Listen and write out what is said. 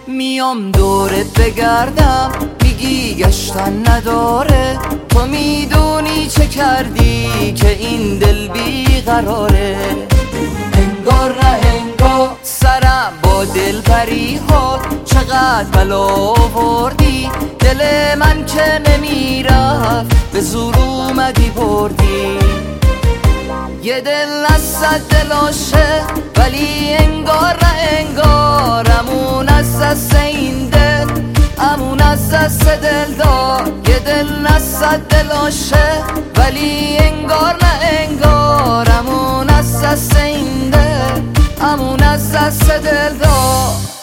میام دورت بگردم، میگی گشتن نداره. تو میدونی چه کردی که این دل بیقراره. انگار نه انگار سرم با دل پری ها، چقدر بلا آوردی. دل من که نمیرفت به زور اومدی بردی. یه دل از صد دلاشه ولی انگار نه انگار، امون از دست این دل، امون از دست دل دار. یه دل از صد دلاشه ولی انگار نه انگار، امون از دست این دل، امون از دست دل دار.